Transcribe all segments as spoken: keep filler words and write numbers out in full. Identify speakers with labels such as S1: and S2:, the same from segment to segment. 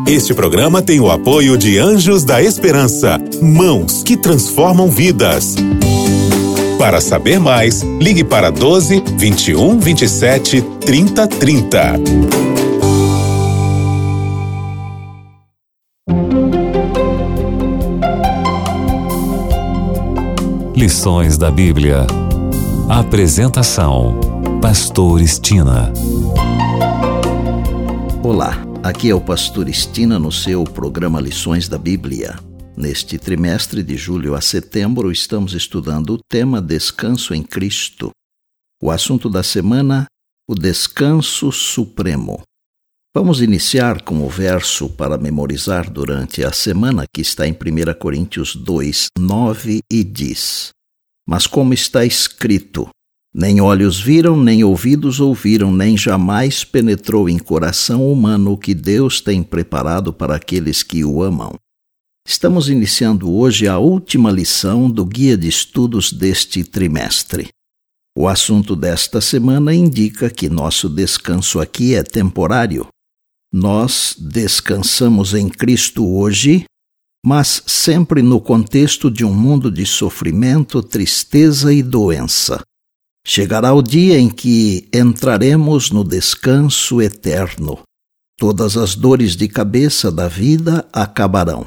S1: Este programa tem o apoio de Anjos da Esperança, mãos que transformam vidas. Para saber mais, ligue para doze, vinte e um, vinte e sete, trinta, trinta.
S2: Lições da Bíblia. Apresentação: Pastor Estina.
S3: Olá, aqui é o Pastor Estina no seu programa Lições da Bíblia. Neste trimestre de julho a setembro, estamos estudando o tema Descanso em Cristo. O assunto da semana, o descanso supremo. Vamos iniciar com o verso para memorizar durante a semana, que está em primeira Coríntios dois, nove, e diz: Mas como está escrito, nem olhos viram, nem ouvidos ouviram, nem jamais penetrou em coração humano o que Deus tem preparado para aqueles que o amam. Estamos iniciando hoje a última lição do guia de estudos deste trimestre. O assunto desta semana indica que nosso descanso aqui é temporário. Nós descansamos em Cristo hoje, mas sempre no contexto de um mundo de sofrimento, tristeza e doença. Chegará o dia em que entraremos no descanso eterno. Todas as dores de cabeça da vida acabarão.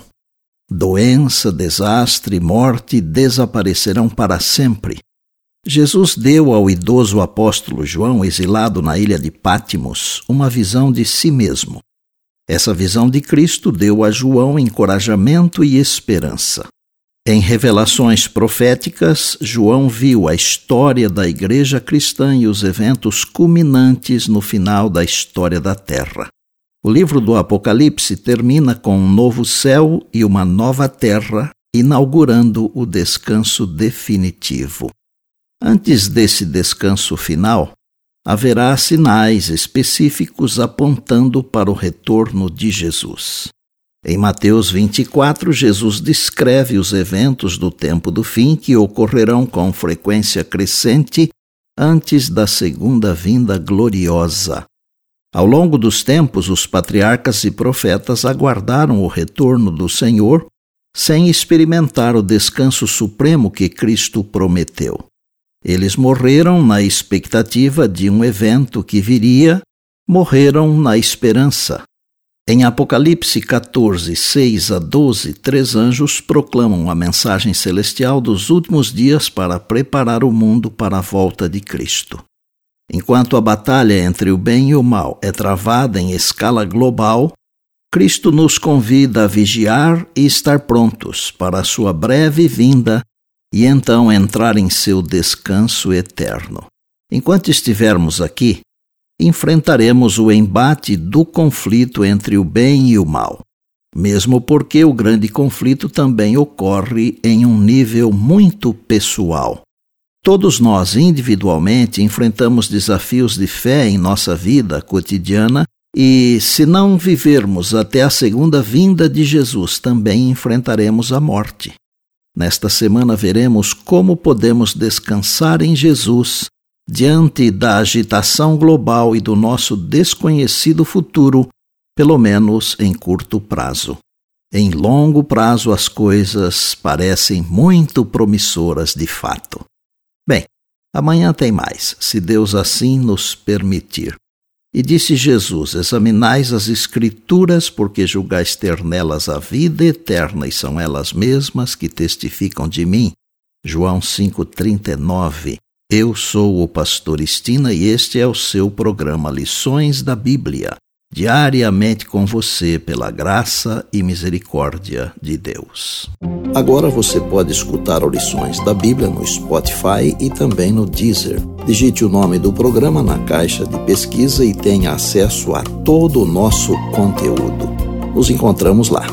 S3: Doença, desastre, morte desaparecerão para sempre. Jesus deu ao idoso apóstolo João, exilado na ilha de Pátimos, uma visão de si mesmo. Essa visão de Cristo deu a João encorajamento e esperança. Em revelações proféticas, João viu a história da igreja cristã e os eventos culminantes no final da história da terra. O livro do Apocalipse termina com um novo céu e uma nova terra, inaugurando o descanso definitivo. Antes desse descanso final, haverá sinais específicos apontando para o retorno de Jesus. Em Mateus vinte e quatro, Jesus descreve os eventos do tempo do fim que ocorrerão com frequência crescente antes da segunda vinda gloriosa. Ao longo dos tempos, os patriarcas e profetas aguardaram o retorno do Senhor sem experimentar o descanso supremo que Cristo prometeu. Eles morreram na expectativa de um evento que viria, morreram na esperança. Em Apocalipse catorze, seis a doze, três anjos proclamam a mensagem celestial dos últimos dias para preparar o mundo para a volta de Cristo. Enquanto a batalha entre o bem e o mal é travada em escala global, Cristo nos convida a vigiar e estar prontos para a sua breve vinda e então entrar em seu descanso eterno. Enquanto estivermos aqui, enfrentaremos o embate do conflito entre o bem e o mal, mesmo porque o grande conflito também ocorre em um nível muito pessoal. Todos nós, individualmente, enfrentamos desafios de fé em nossa vida cotidiana e, se não vivermos até a segunda vinda de Jesus, também enfrentaremos a morte. Nesta semana veremos como podemos descansar em Jesus diante da agitação global e do nosso desconhecido futuro, pelo menos em curto prazo. Em longo prazo, as coisas parecem muito promissoras de fato. Bem, amanhã tem mais, se Deus assim nos permitir. E disse Jesus: examinais as Escrituras, porque julgais ter nelas a vida eterna, e são elas mesmas que testificam de mim. João cinco, trinta e nove. Eu sou o Pastor Estina e este é o seu programa Lições da Bíblia, diariamente com você pela graça e misericórdia de Deus. Agora você pode escutar Lições da Bíblia no Spotify e também no Deezer. Digite o nome do programa na caixa de pesquisa e tenha acesso a todo o nosso conteúdo. Nos encontramos lá.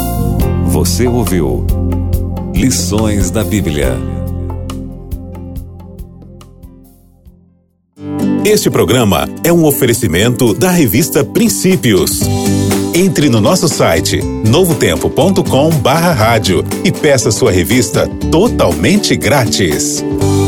S2: Você ouviu Lições da Bíblia.
S1: Este programa é um oferecimento da revista Princípios. Entre no nosso site novo tempo ponto com barra rádio e peça sua revista totalmente grátis.